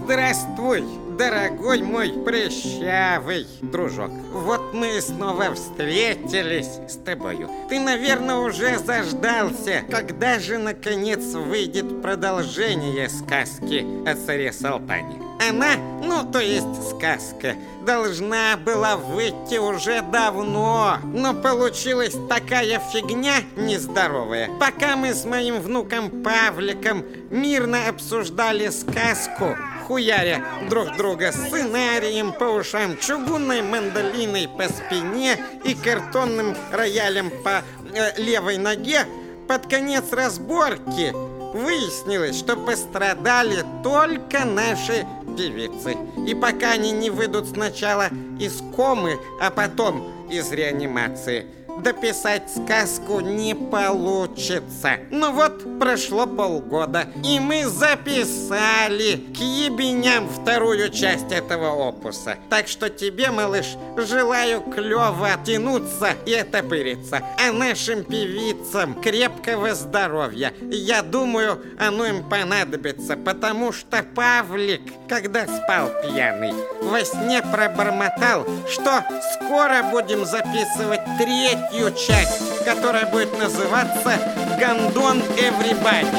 Здравствуй, дорогой мой прыщавый дружок. Вот мы снова встретились с тобою. Ты, наверное, уже заждался, когда же наконец выйдет продолжение сказки о царе Салтане. Она, то есть сказка, должна была выйти уже давно, но получилась такая фигня нездоровая. Пока мы с моим внуком Павликом мирно обсуждали сказку, хуяря друг друга сценарием по ушам, чугунной мандолиной по спине и картонным роялем по левой ноге, под конец разборки выяснилось, что пострадали только наши певицы. И пока они не выйдут сначала из комы, а потом из реанимации, дописать сказку не получится. Ну вот, прошло полгода, и мы записали к ебеням вторую часть этого опуса. Так что тебе, малыш, желаю клёво тянуться и отопыриться. А нашим певицам крепкого здоровья. Я думаю, оно им понадобится, потому что Павлик, когда спал пьяный, во сне пробормотал, что скоро будем записывать третью часть, которая будет называться «Гондон Everybody».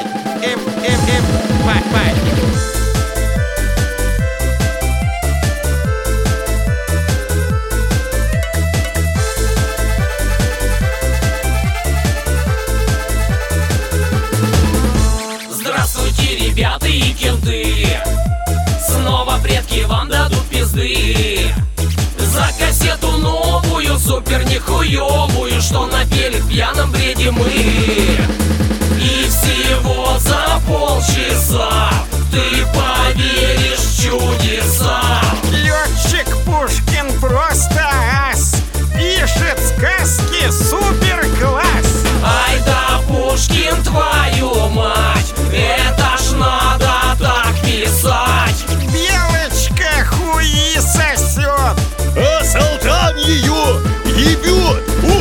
Здравствуйте, ребята и кенты! Снова предки вам дадут пизды за кассету новую, супер нихуевую, что напели в пьяном бреде мы. И всего за полчаса ты поверишь в чудеса. Летчик Пушкин просто ас, пишет сказки супер-класс. Ай да Пушкин, твою мать, это ж надо так писать. Белочка хуи сосет, а Салтан ее ебет.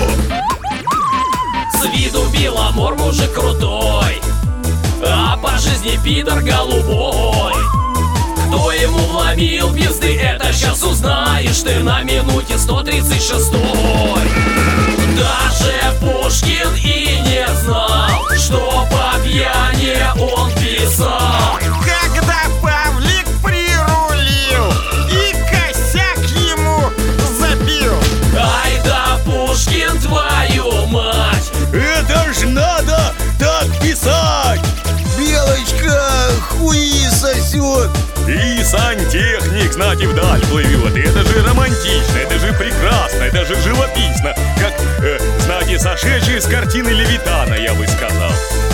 С виду Беломор мужик крутой, а по жизни пидор голубой. Кто ему вломил пизды, это щас узнаешь ты на минуте 136-й. Даже Пушкин и не знал, что по пьяни он писал. когда Павлик прирулил и косяк ему забил. Ай да Пушкин, твою мать, Это ж надо так писать. Белочка хуи сосет, и сантехник, знаете, вдаль плывет. Это же романтично, это же прекрасно, это же живописно. Как, знаете, сошедший с картины Левитана, я бы сказал.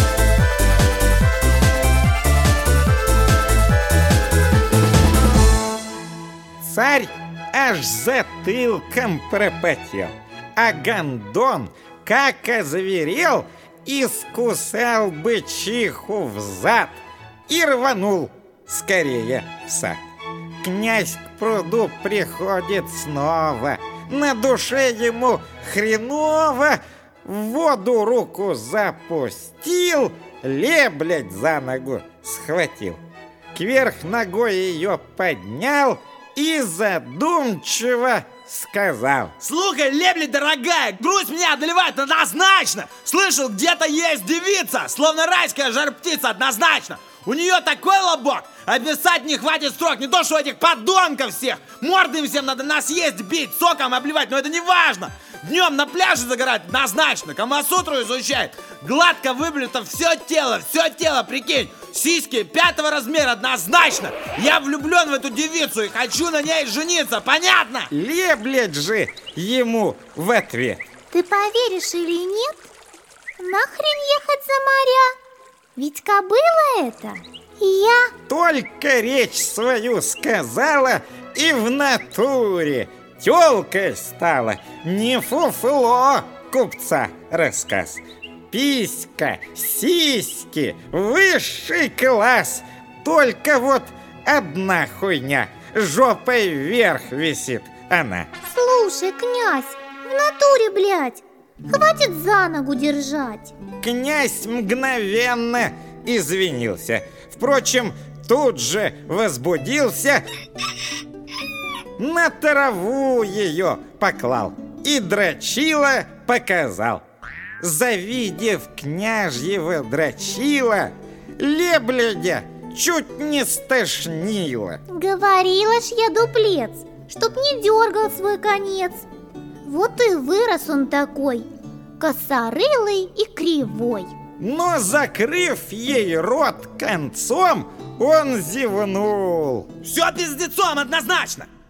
Царь аж затылком пропотел, а гондон, как озверел, искусал бычиху в зад и рванул скорее в сад. Князь к пруду приходит снова, на душе ему хреново, в воду руку запустил, леблядь за ногу схватил, кверх ногой ее поднял и задумчиво сказал: слухай, леблядь дорогая, грусть меня одолевает однозначно. Слышал, где-то есть девица, словно райская жар-птица, однозначно. У нее такой лобок, описать не хватит строк. Не то что этих подонков всех. Морды им всем надо на съесть бить, соком обливать, но это не важно. Днем на пляже загорать однозначно, камасутру изучает. Гладко выблюто все тело, прикинь. Сиськи 5-го размера однозначно. Я влюблен в эту девицу и хочу на ней жениться, понятно? Леблядь же ему в ответ: ты поверишь или нет? Нахрен ехать за моря? Ведь кобыла это я. только речь свою сказала, и в натуре тёлкой стала. Не фуфло купца рассказ. Писька, сиськи, высший класс. Только вот одна хуйня, жопой вверх висит она. Слушай, князь, в натуре, блядь, хватит за ногу держать. Князь мгновенно извинился. Впрочем, тут же возбудился, на траву ее поклал и дрочила показал. Завидев княжьего дрочила, лебедя чуть не стошнило. Говорила ж я, дуплец, чтоб не дергал свой конец. Вот и вырос он такой, косорылый и кривой. Но, закрыв ей рот концом, он зевнул. Все пиздецом однозначно.